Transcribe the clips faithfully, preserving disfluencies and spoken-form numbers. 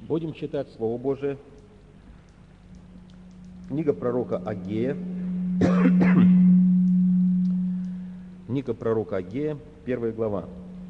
Будем читать Слово Божие. Книга пророка Агея. Книга пророка Агея, первая глава.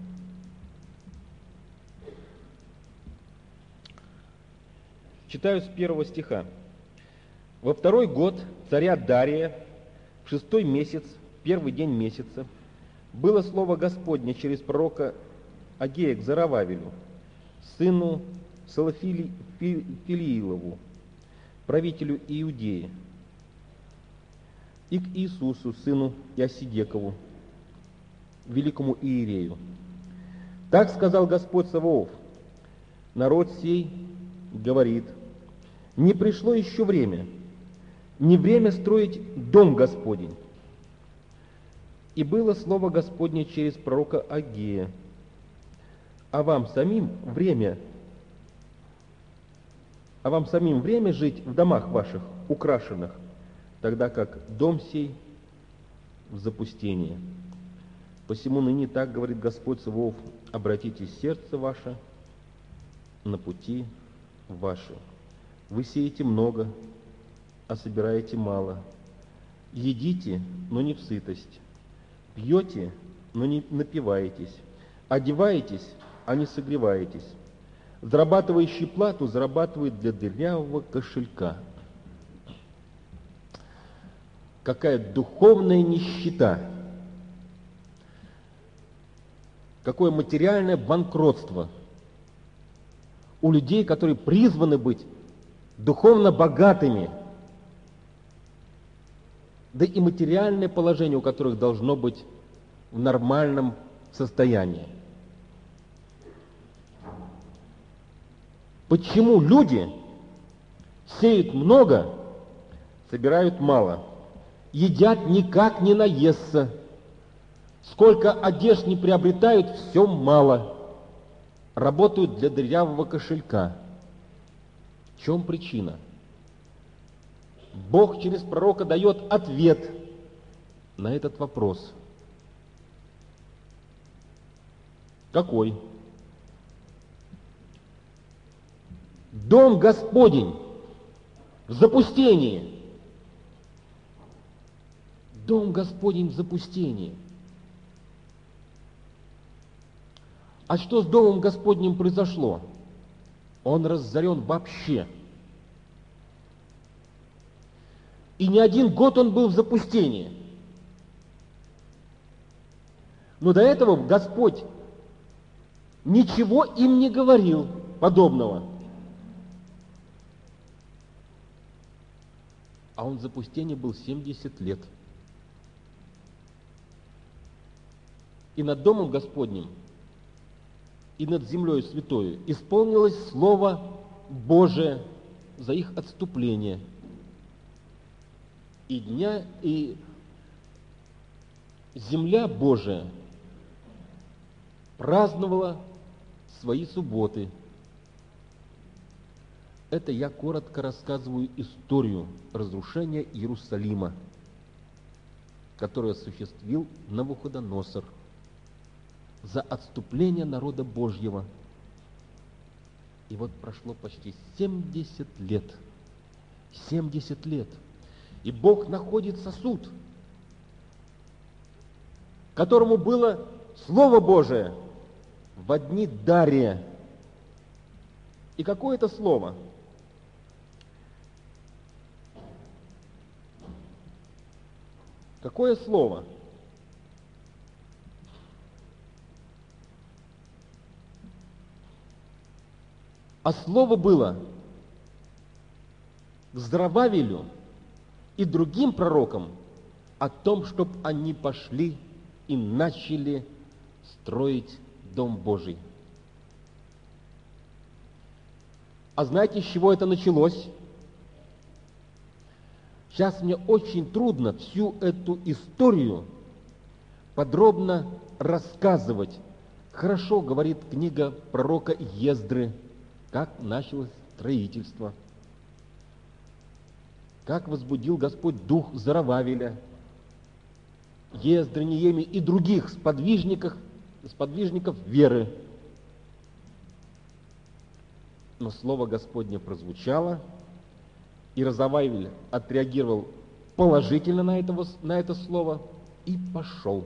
Читаю с первого стиха. «Во второй год царя Дария, в шестой месяц, первый день месяца, было слово Господне через пророка Агея к Зарававелю, сыну Салафилиилову, правителю Иудеи, и к Иисусу, сыну Иосидекову, великому иерею. Так сказал Господь Саваоф: народ сей говорит, не пришло еще время, не время строить дом Господень. И было слово Господне через пророка Агея: а вам самим время, а вам самим время жить в домах ваших украшенных, тогда как дом сей в запустении. Посему ныне так говорит Господь Саваоф: обратите сердце ваше на пути ваши. Вы сеете много, а собираете мало. Едите, но не в сытость. Пьете, но не напиваетесь. Одеваетесь, а не согреваетесь. Зарабатывающий плату зарабатывает для дырявого кошелька. Какая духовная нищета! Какое материальное банкротство у людей, которые призваны быть духовно богатыми, да и материальное положение у которых должно быть в нормальном состоянии. Почему люди сеют много, собирают мало, едят никак не наесться, сколько одежд не приобретают, все мало, работают для дырявого кошелька? В чем причина? Бог через пророка дает ответ на этот вопрос. Какой? Дом Господень в запустении. Дом Господень в запустении. А что с Домом Господним произошло? Он разорен вообще. И не один год он был в запустении. Но до этого Господь ничего им не говорил подобного. А он в запустении был семьдесят лет. И над Домом Господним, и над землей святою исполнилось Слово Божие за их отступление. И дня, и земля Божия праздновала свои субботы. Это я коротко рассказываю историю разрушения Иерусалима, которую осуществил Навуходоносор за отступление народа Божьего. И вот прошло почти семьдесят лет. семьдесят лет. И Бог находит сосуд, которому было Слово Божие в дни Дария. И какое это слово? Какое слово? А слово было к Зарававелю и другим пророкам о том, чтобы они пошли и начали строить Дом Божий. А знаете, с чего это началось? Сейчас мне очень трудно всю эту историю подробно рассказывать. Хорошо говорит книга пророка Ездры, как началось строительство, как возбудил Господь дух Зарававеля, Ездры, Неемии и других сподвижников, сподвижников веры. Но слово Господне прозвучало, и Розавайль отреагировал положительно на это, на это слово и пошел.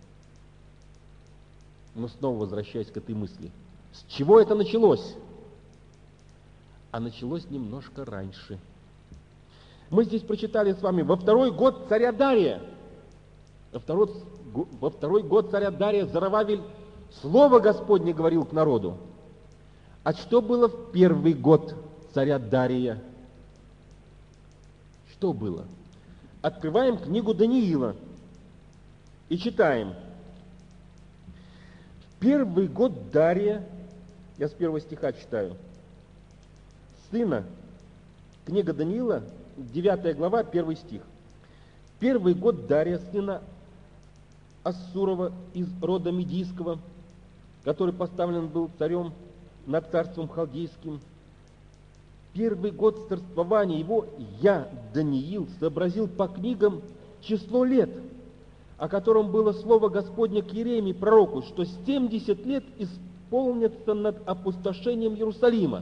Но снова возвращаясь к этой мысли. С чего это началось? А началось немножко раньше. Мы здесь прочитали с вами во второй год царя Дария. Во второй, во второй год царя Дария Зоровавель слово Господне говорил к народу. А что было в первый год царя Дария? Что было? Открываем книгу Даниила и читаем. В первый год Дария, я с первого стиха читаю, сына, книга Даниила, девятая глава, первый стих. Первый год Дария, сына Ассурова из рода Медийского, который поставлен был царем над царством халдейским. Первый год царствования его я, Даниил, сообразил по книгам число лет, о котором было слово Господне к Иеремии пророку, что семьдесят лет исполнится над опустошением Иерусалима.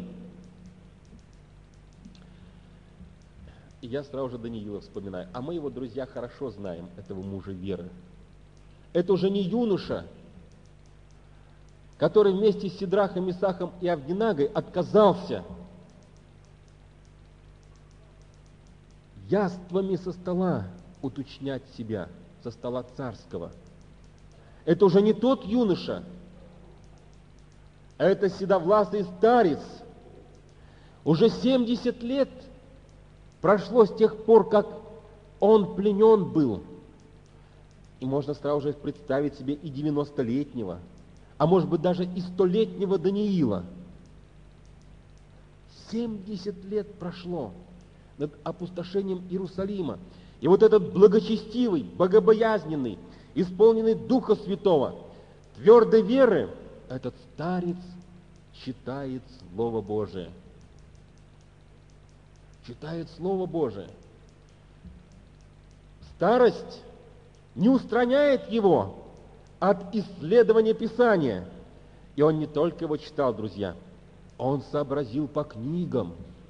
И я сразу же Даниила вспоминаю. А мы его, друзья, хорошо знаем, этого мужа веры. Это уже не юноша, который вместе с Сидрахом, Месахом и Авдинагой отказался яствами со стола уточнять себя, со стола царского. Это уже не тот юноша, а это седовласый старец. Уже семьдесят лет прошло с тех пор, как он пленен был. И можно сразу же представить себе и девяностолетнего, а может быть даже и столетнего Даниила. семьдесят лет прошло над опустошением Иерусалима. И вот этот благочестивый, богобоязненный, исполненный Духа Святого, твердой веры, этот старец читает Слово Божие. Читает Слово Божие. Старость не устраняет его от исследования Писания. И он не только его читал, друзья, он сообразил по книгам.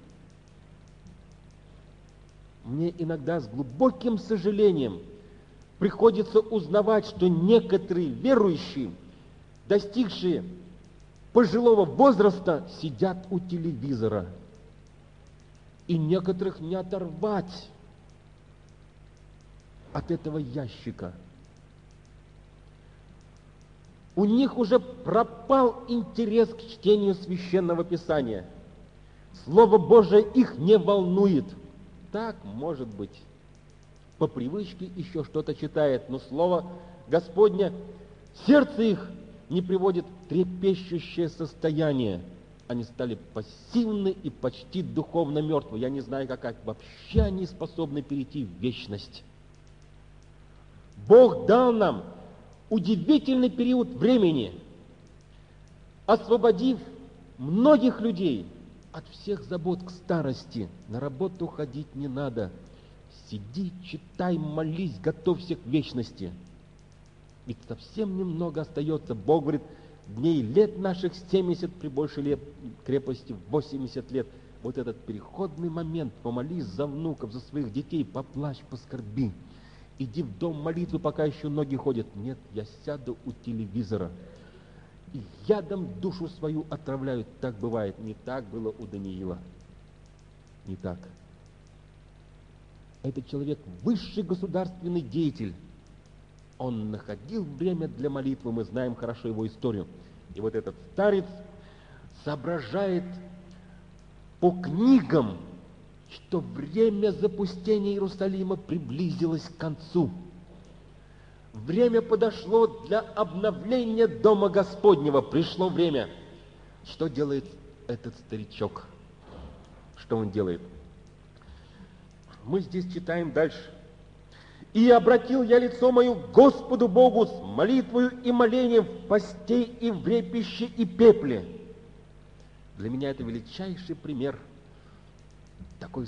Мне иногда с глубоким сожалением приходится узнавать, что некоторые верующие, достигшие пожилого возраста, сидят у телевизора. И некоторых не оторвать от этого ящика. У них уже пропал интерес к чтению Священного Писания. Слово Божие их не волнует. Так, может быть, по привычке еще что-то читает, но Слово Господне сердце их не приводит в трепещущее состояние. Они стали пассивны и почти духовно мертвы. Я не знаю, как вообще они способны перейти в вечность. Бог дал нам удивительный период времени, освободив многих людей от всех забот к старости. На работу ходить не надо. Сиди, читай, молись, готовься к вечности. Ведь совсем немного остается. Бог говорит, дней лет наших семьдесят, при большей лет, крепости восемьдесят лет. Вот этот переходный момент, помолись за внуков, за своих детей, поплачь, поскорби. Иди в дом молитвы, пока еще ноги ходят. Нет, я сяду у телевизора. И ядом душу свою отравляют. Так бывает. Не так было у Даниила. Не так. Этот человек высший государственный деятель. Он находил время для молитвы, мы знаем хорошо его историю. И вот этот старец соображает по книгам, что время запустения Иерусалима приблизилось к концу. Время подошло для обновления Дома Господнего. Пришло время. Что делает этот старичок? Что он делает? Мы здесь читаем дальше. «И обратил я лицо мое к Господу Богу с молитвою и молением в постей и в репище и пепле». Для меня это величайший пример такой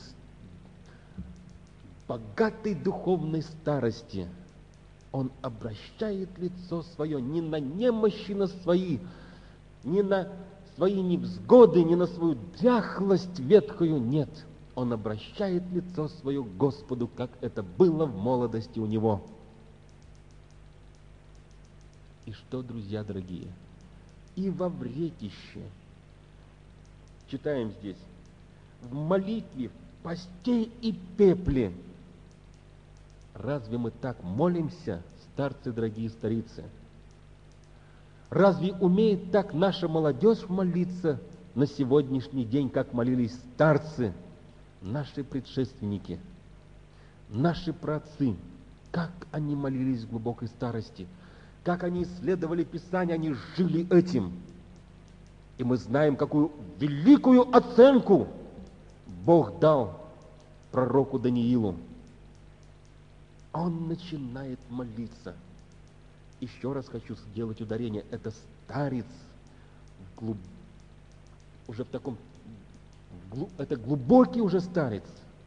богатой духовной старости. Он обращает лицо свое не на немощи на свои, не на свои невзгоды, ни на свою дряхлость ветхую, нет. Он обращает лицо свое к Господу, как это было в молодости у него. И что, друзья дорогие, и во вретище, читаем здесь, в молитве, в посте и пепле. Разве мы так молимся, старцы, дорогие старицы? Разве умеет так наша молодежь молиться на сегодняшний день, как молились старцы, наши предшественники, наши праотцы? Как они молились в глубокой старости, как они исследовали Писание, они жили этим. И мы знаем, какую великую оценку Бог дал пророку Даниилу. Он начинает молиться. Еще раз хочу сделать ударение. Это старец, глуб... уже в таком, глуб... это глубокий уже старец.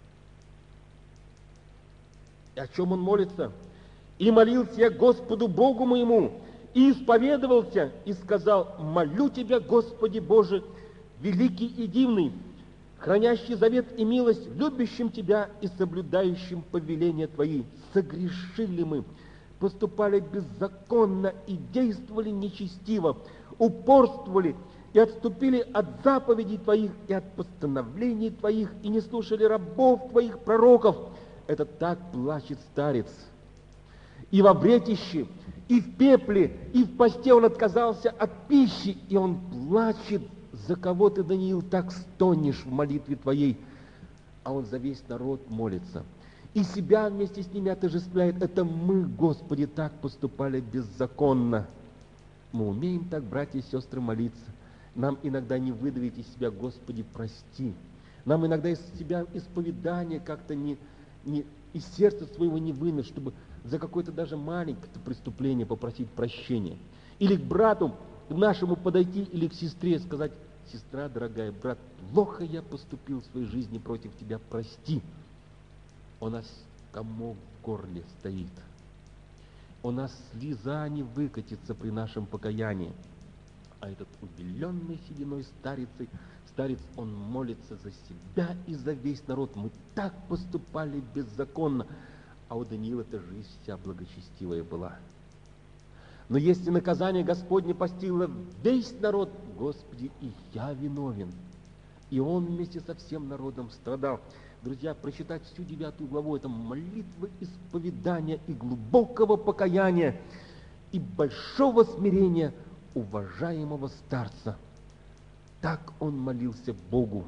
И о чем он молится? «И молился я Господу Богу моему, и исповедовался, и сказал: молю Тебя, Господи Боже, великий и дивный, хранящий завет и милость, любящим Тебя и соблюдающим повеления Твои. Согрешили мы, поступали беззаконно и действовали нечестиво, упорствовали и отступили от заповедей Твоих и от постановлений Твоих, и не слушали рабов Твоих пророков». Это так плачет старец. И во вретище, и в пепле, и в посте он отказался от пищи, и он плачет. За кого ты, Даниил, так стонешь в молитве твоей? А он за весь народ молится. И себя вместе с ними отождествляет. Это мы, Господи, так поступали беззаконно. Мы умеем так, братья и сестры, молиться. Нам иногда не выдавить из себя: Господи, прости. Нам иногда из себя исповедание как-то не, не из сердца своего не вынуть, чтобы за какое-то даже маленькое преступление попросить прощения. Или к брату к нашему подойти, или к сестре и сказать: сестра дорогая, брат, плохо я поступил в своей жизни против тебя, прости. У нас комок в горле стоит. У нас слеза не выкатится при нашем покаянии. А этот убеленный сединой старицей, старец, он молится за себя и за весь народ. Мы так поступали беззаконно. А у Даниила эта жизнь вся благочестивая была. Но если наказание Господне постигло весь народ, Господи, и я виновен. И он вместе со всем народом страдал. Друзья, прочитать всю девятую главу — это молитва исповедания и глубокого покаяния, и большого смирения уважаемого старца. Так он молился Богу.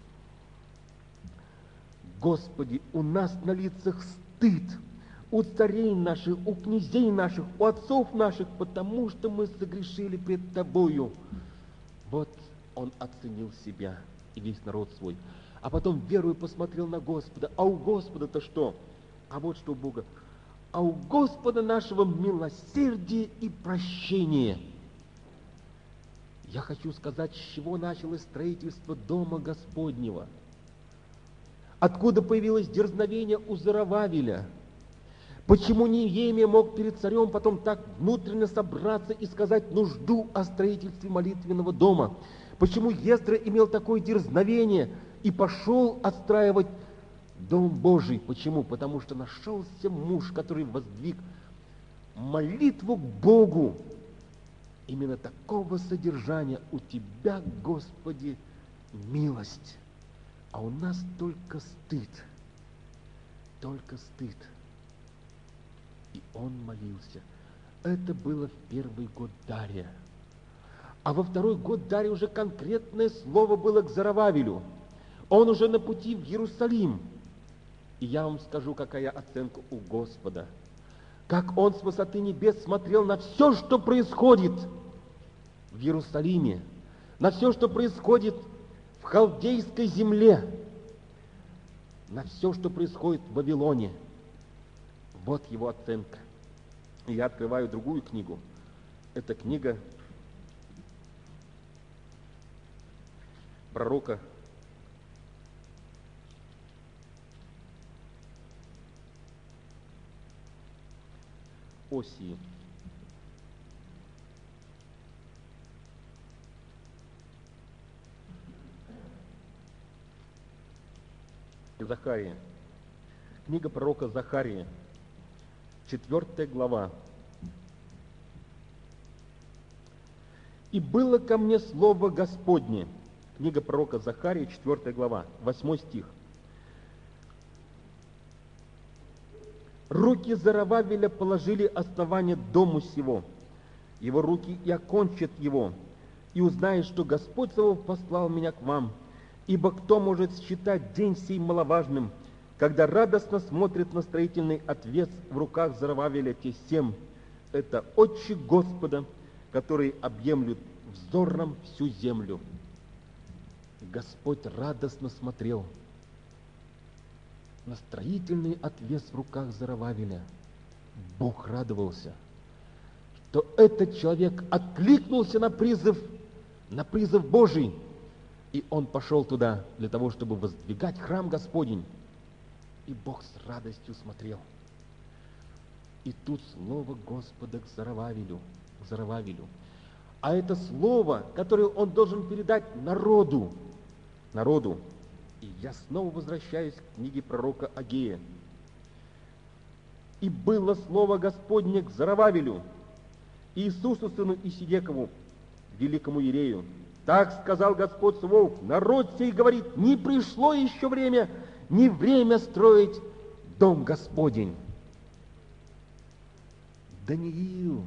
Господи, у нас на лицах стыд, у царей наших, у князей наших, у отцов наших, потому что мы согрешили пред Тобою. Вот он оценил себя и весь народ свой. А потом верою посмотрел на Господа. А у Господа-то что? А вот что у Бога. А у Господа нашего милосердие и прощение. Я хочу сказать, с чего началось строительство Дома Господнего. Откуда появилось дерзновение у Зоровавеля? Почему Неемия мог перед царем потом так внутренне собраться и сказать нужду о строительстве молитвенного дома? Почему Ездра имел такое дерзновение и пошел отстраивать Дом Божий? Почему? Потому что нашелся муж, который воздвиг молитву к Богу. Именно такого содержания: у Тебя, Господи, милость. А у нас только стыд, только стыд. И он молился. Это было в первый год Дария. А во второй год Дария уже конкретное слово было к Зоровавелю. Он уже на пути в Иерусалим. И я вам скажу, какая оценка у Господа. Как он с высоты небес смотрел на все, что происходит в Иерусалиме, на все, что происходит в халдейской земле, на все, что происходит в Вавилоне. Вот его оценка. И я открываю другую книгу. Это книга пророка Осии. Захария. Книга пророка Захария, четвертая глава. «И было ко мне слово Господне». Книга пророка Захария, четвертая глава, восьмой стих. «Руки Зоровавеля положили основание дому сего, его руки и окончат его, и узнаешь, что Господь Саваоф послал меня к вам. Ибо кто может считать день сей маловажным, когда радостно смотрит на строительный отвес в руках Зоровавеля те семь? Это отчи Господа, которые объемлют взором всю землю». Господь радостно смотрел на строительный отвес в руках Зоровавеля. Бог радовался, что этот человек откликнулся на призыв, на призыв Божий, и он пошел туда для того, чтобы воздвигать храм Господень. И Бог с радостью смотрел. И тут слово Господа к Зоровавелю, к Зоровавелю. А это слово, которое он должен передать народу, народу. И я снова возвращаюсь к книге пророка Агея. «И было слово Господне к Зоровавелю, Иисусу сыну Исидекову, великому иерею. Так сказал Господь Саваоф: народ сей говорит, не пришло еще время, не время строить дом Господень». Даниил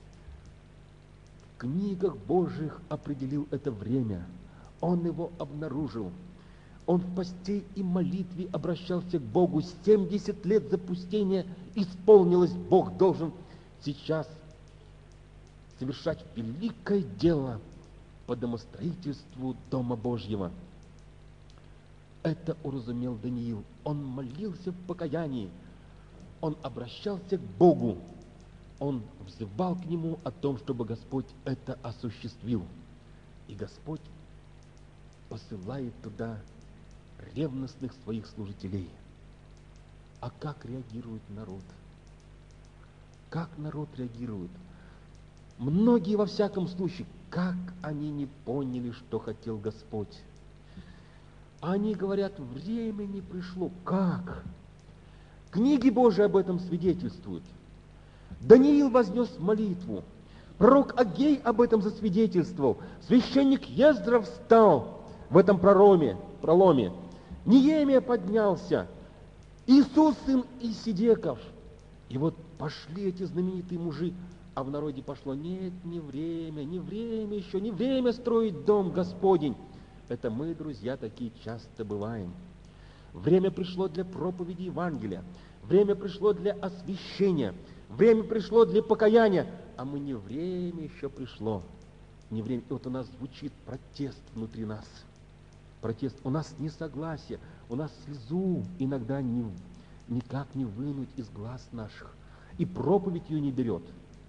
в книгах Божьих определил это время. Он его обнаружил. Он в посте и молитве обращался к Богу. семьдесят лет запустения исполнилось. Бог должен сейчас совершать великое дело по домостроительству Дома Божьего. Это уразумел Даниил. Он молился в покаянии. Он обращался к Богу. Он взывал к Нему о том, чтобы Господь это осуществил. И Господь посылает туда ревностных своих служителей. А как реагирует народ? Как народ реагирует? Многие, во всяком случае, как они не поняли, что хотел Господь. Они говорят, время не пришло. Как? Книги Божии об этом свидетельствуют. Даниил вознес молитву. Пророк Агей об этом засвидетельствовал. Священник Ездра встал в этом проломе. проломе. Неемия поднялся. Иисус, сын Исидеков. И вот пошли эти знаменитые мужи, а в народе пошло: нет, не время, не время еще, не время строить дом Господень. Это мы, друзья, такие часто бываем. Время пришло для проповеди Евангелия, время пришло для освящения, время пришло для покаяния, а мы не время еще пришло. Не время. И вот у нас звучит протест внутри нас. Протест. У нас несогласие, у нас слезу иногда не, никак не вынуть из глаз наших. И проповедь ее не берет.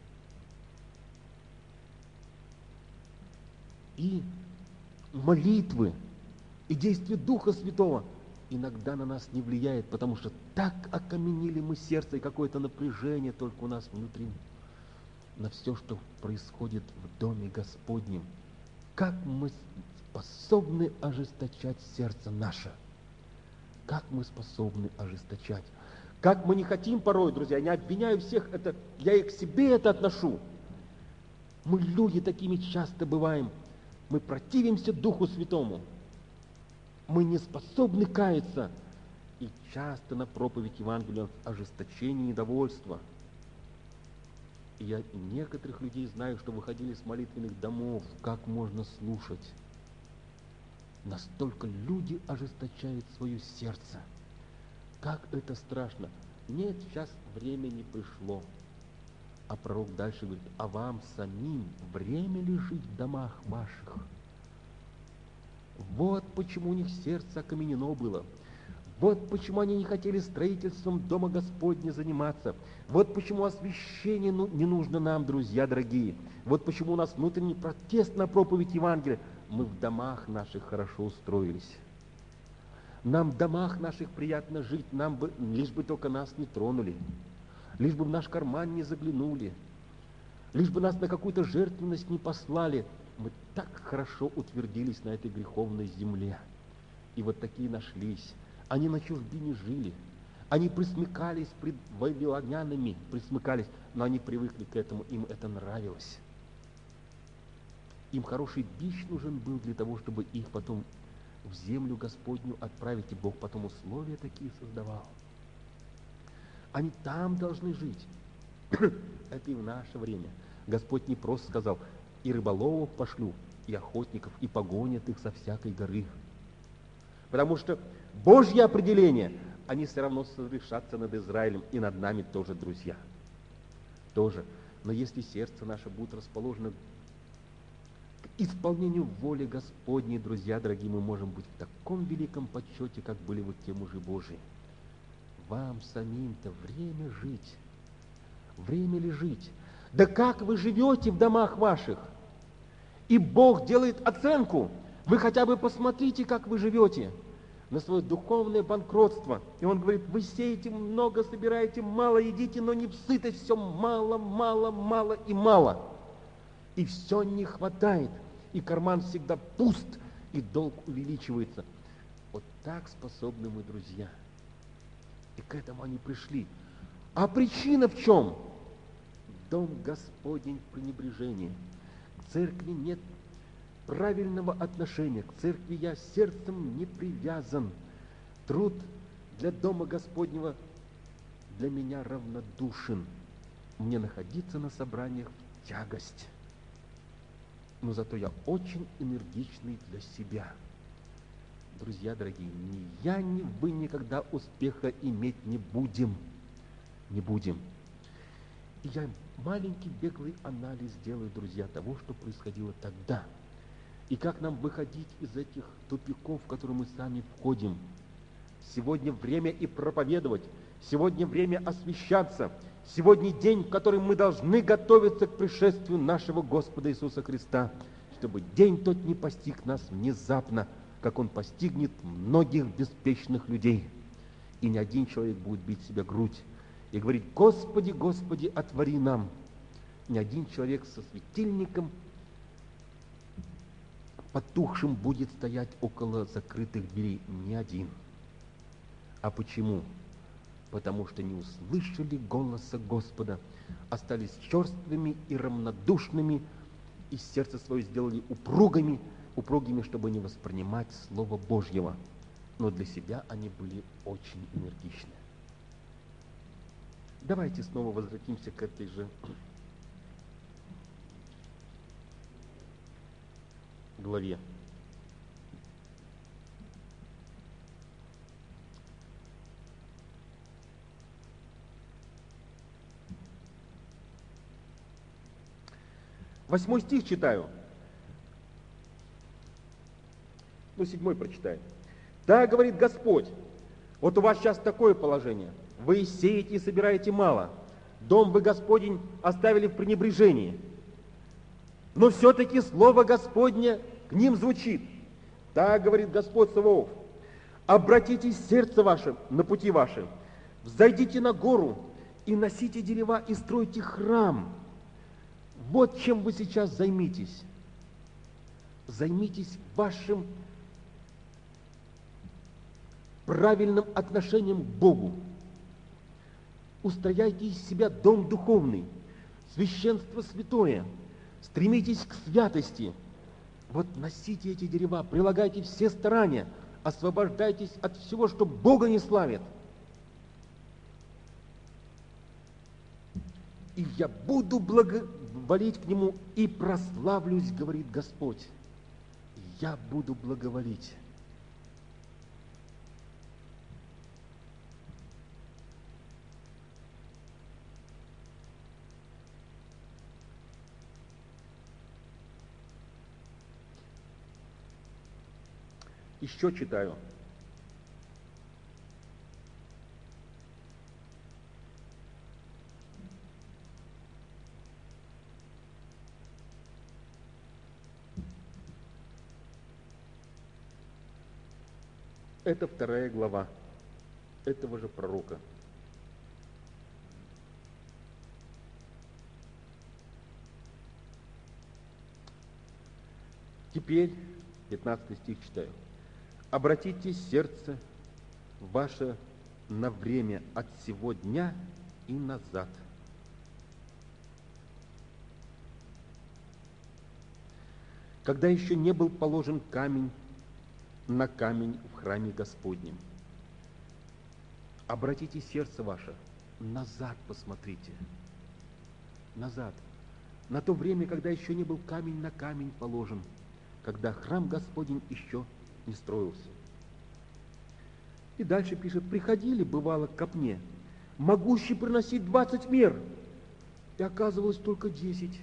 И молитвы, и действие Духа Святого иногда на нас не влияет, потому что так окаменили мы сердце, и какое-то напряжение только у нас внутри на все, что происходит в Доме Господнем. Как мы способны ожесточать сердце наше? Как мы способны ожесточать? Как мы не хотим порой, друзья, не обвиняю всех, это, я и к себе это отношу. Мы люди такими часто бываем. Мы противимся Духу Святому. Мы не способны каяться. И часто на проповедь Евангелия ожесточение и недовольство. И я некоторых людей знаю, что выходили с молитвенных домов, как можно слушать. Настолько люди ожесточают свое сердце. Как это страшно. Нет, сейчас время не пришло. А пророк дальше говорит: а вам самим время ли жить в домах ваших? Вот почему у них сердце окаменено было. Вот почему они не хотели строительством Дома Господня заниматься. Вот почему освящение не нужно нам, друзья дорогие. Вот почему у нас внутренний протест на проповедь Евангелия. Мы в домах наших хорошо устроились. Нам в домах наших приятно жить, нам бы, лишь бы только нас не тронули, лишь бы в наш карман не заглянули, лишь бы нас на какую-то жертвенность не послали. Мы так хорошо утвердились на этой греховной земле. И вот такие нашлись. Они на чужбине жили. Они присмыкались пред вавилонянами, присмыкались, но они привыкли к этому, им это нравилось. Им хороший бич нужен был для того, чтобы их потом в землю Господню отправить, и Бог потом условия такие создавал. Они там должны жить. Это и в наше время. Господь не просто сказал: и рыболовов пошлю, и охотников, и погонят их со всякой горы. Потому что Божье определение, они все равно совершатся над Израилем, и над нами тоже, друзья. Тоже. Но если сердце наше будет расположено к исполнению воли Господней, друзья дорогие, мы можем быть в таком великом почете, как были вот те мужи Божии. Вам самим-то время жить. Время ли жить? Да как вы живете в домах ваших? И Бог делает оценку. Вы хотя бы посмотрите, как вы живете на свое духовное банкротство. И Он говорит: вы сеете много, собираете мало, едите, но не в сытость, все мало, мало, мало и мало. И все не хватает. И карман всегда пуст, и долг увеличивается. Вот так способны мы, друзья. И к этому они пришли. А причина в чем? Дом Господень в пренебрежении. К церкви нет правильного отношения. К церкви я сердцем не привязан. Труд для дома Господнего для меня равнодушен. Мне находиться на собраниях в тягость. Но зато я очень энергичный для себя. Друзья дорогие, ни я, ни вы никогда успеха иметь не будем. Не будем. И я маленький беглый анализ делаю, друзья, того, что происходило тогда. И как нам выходить из этих тупиков, в которые мы сами входим. Сегодня время и проповедовать. Сегодня время освящаться. Сегодня день, в который мы должны готовиться к пришествию нашего Господа Иисуса Христа, чтобы день тот не постиг нас внезапно, как он постигнет многих беспечных людей. И ни один человек будет бить себя грудь и говорить: Господи, Господи, отвори нам. Ни один человек со светильником потухшим будет стоять около закрытых дверей. Ни один. А почему? Потому что не услышали голоса Господа, остались черствыми и равнодушными, и сердце свое сделали упругими, упругими, чтобы не воспринимать Слово Божьего. Но для себя они были очень энергичны. Давайте снова возвратимся к этой же главе. Восьмой стих читаю. Ну, седьмой прочитаю. Да, говорит Господь, вот у вас сейчас такое положение. Вы сеете и собираете мало. Дом вы, Господень, оставили в пренебрежении. Но все-таки слово Господне к ним звучит. Так говорит Господь Саваоф: обратите сердце ваше на пути ваши, взойдите на гору и носите дерева и стройте храм. Вот чем вы сейчас займитесь. Займитесь вашим правильным отношением к Богу. Устрояйте из себя дом духовный, священство святое. Стремитесь к святости. Вот носите эти дерева, прилагайте все старания, освобождайтесь от всего, что Бога не славит. И я буду благоволить к Нему и прославлюсь, говорит Господь. Я буду благоволить. Еще читаю. Это вторая глава этого же пророка. Теперь пятнадцатый стих читаю. Обратите сердце ваше на время от сего дня и назад. Когда еще не был положен камень на камень в храме Господнем. Обратите сердце ваше, назад посмотрите, назад, на то время, когда еще не был камень на камень положен, когда храм Господень еще не строился. И дальше пишет: приходили, бывало, к копне, могущий приносить двадцать мер, и оказывалось только десять.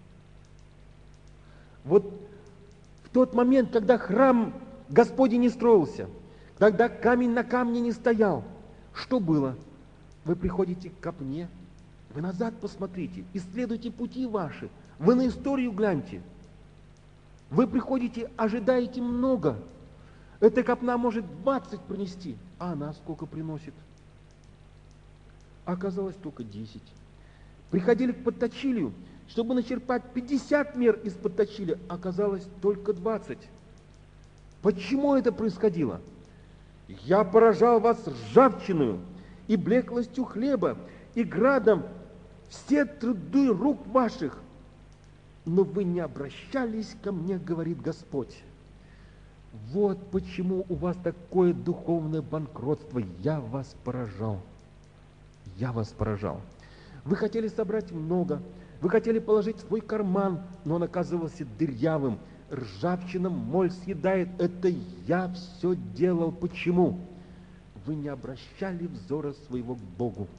Вот в тот момент, когда храм Господень не строился, когда камень на камне не стоял, что было? Вы приходите к копне, вы назад посмотрите, исследуйте пути ваши, вы на историю гляньте. Вы приходите, ожидаете много. Эта копна может двадцать принести, а она сколько приносит? Оказалось только десять. Приходили к подточилию, чтобы начерпать пятьдесят мер из подточилия, оказалось только двадцать. Почему это происходило? Я поражал вас ржавчиною и блеклостью хлеба, и градом все труды рук ваших, но вы не обращались ко мне, говорит Господь. Вот почему у вас такое духовное банкротство. Я вас поражал. Я вас поражал. Вы хотели собрать много, вы хотели положить в свой карман, но он оказывался дырявым. Ржавчина моль съедает. Это я все делал. Почему? Вы не обращали взора своего к Богу.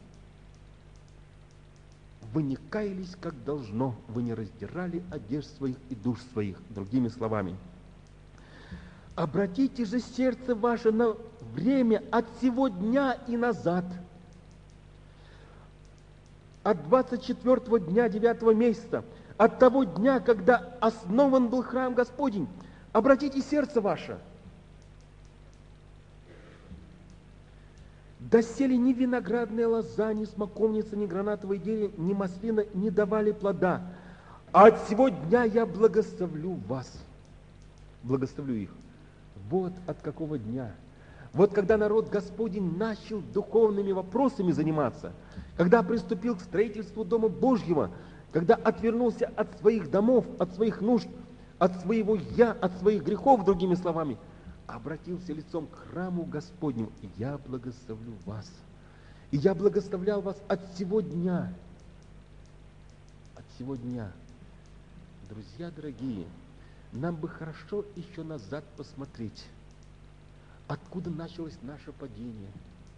Вы не каялись, как должно. Вы не раздирали одежд своих и душ своих. Другими словами, обратите же сердце ваше на время от сего дня и назад. От двадцать четвёртого дня девятого месяца, от того дня, когда основан был храм Господень. Обратите сердце ваше. Доселе ни виноградная лоза, ни смоковница, ни гранатовое дерево, ни маслина не давали плода. А от сего дня я благословлю вас. Благословлю их. Вот от какого дня. Вот когда народ Господень начал духовными вопросами заниматься, когда приступил к строительству Дома Божьего, когда отвернулся от своих домов, от своих нужд, от своего «я», от своих грехов, другими словами, обратился лицом к храму Господнему. Я благословлю вас. И я благословлял вас от сего дня. От сего дня. Друзья дорогие, нам бы хорошо еще назад посмотреть, откуда началось наше падение.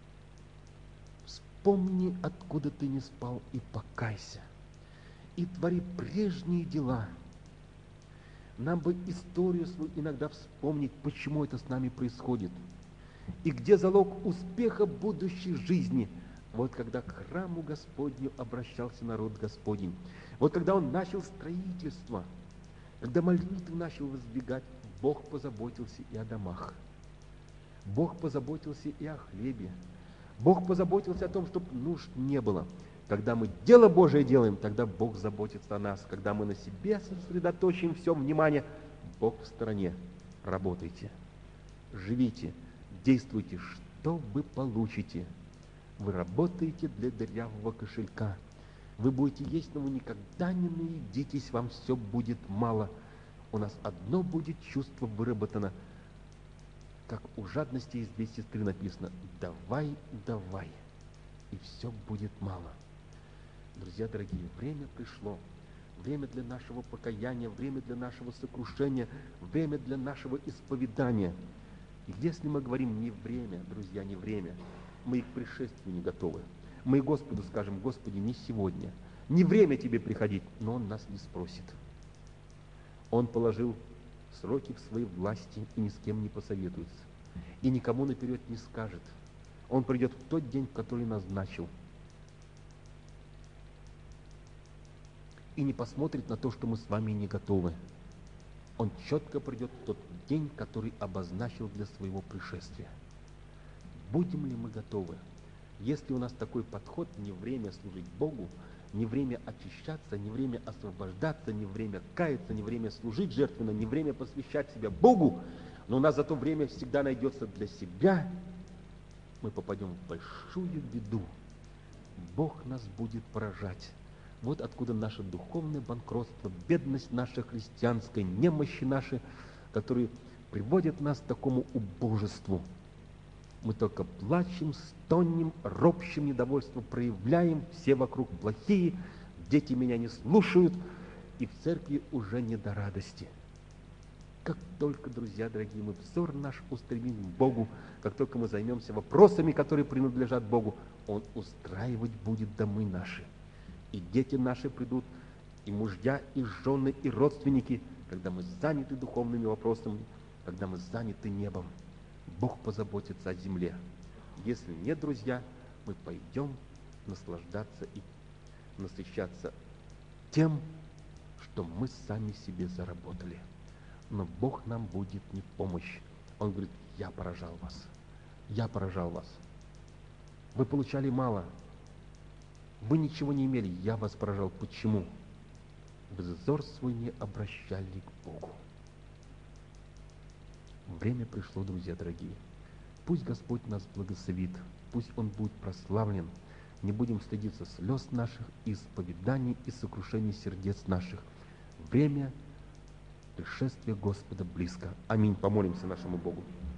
Вспомни, откуда ты не спал, и покайся. И твори прежние дела. Нам бы историю свою иногда вспомнить, почему это с нами происходит. И где залог успеха будущей жизни. Вот когда к храму Господню обращался народ Господень. Вот когда он начал строительство. Когда молитвы начал воздвигать, Бог позаботился и о домах. Бог позаботился и о хлебе. Бог позаботился о том, чтобы нужд не было. Когда мы дело Божие делаем, тогда Бог заботится о нас. Когда мы на себе сосредоточим все внимание, Бог в стороне. Работайте, живите, действуйте. Что вы получите? Вы работаете для дырявого кошелька. Вы будете есть, но вы никогда не наедитесь, вам все будет мало. У нас одно будет чувство выработано, как у жадности из две сестры написано: давай, давай, и все будет мало. Друзья дорогие, время пришло. Время для нашего покаяния, время для нашего сокрушения, время для нашего исповедания. И если мы говорим не время, друзья, не время, мы и к пришествию не готовы. Мы и Господу скажем: Господи, не сегодня, не время Тебе приходить, но Он нас не спросит. Он положил сроки в своей власти и ни с кем не посоветуется. И никому наперед не скажет. Он придет в тот день, в который назначил. И не посмотрит на то, что мы с вами не готовы. Он четко придет в тот день, который обозначил для своего пришествия. Будем ли мы готовы? Если у нас такой подход, не время служить Богу, не время очищаться, не время освобождаться, не время каяться, не время служить жертвенно, не время посвящать себя Богу, но у нас за то время всегда найдется для себя мы попадем в большую беду. Бог нас будет поражать. Вот откуда наше духовное банкротство, бедность наша христианская, немощи наши, которые приводят нас к такому убожеству. Мы только плачем, стонем, ропщим, недовольство проявляем, все вокруг плохие, дети меня не слушают, и в церкви уже не до радости. Как только, друзья дорогие, мы взор наш устремим к Богу, как только мы займемся вопросами, которые принадлежат Богу, Он устраивать будет домы наши. И дети наши придут, и мужья, и жены, и родственники, когда мы заняты духовными вопросами, когда мы заняты небом. Бог позаботится о земле. Если нет, друзья, мы пойдем наслаждаться и насыщаться тем, что мы сами себе заработали. Но Бог нам будет не в помощь. Он говорит: я поражал вас, я поражал вас. Вы получали мало, вы ничего не имели, я вас поражал. Почему? Вы взор свой не обращали к Богу. Время пришло, друзья дорогие. Пусть Господь нас благословит, пусть Он будет прославлен. Не будем стыдиться слез наших, исповеданий и сокрушений сердец наших. Время пришествия Господа близко. Аминь. Помолимся нашему Богу.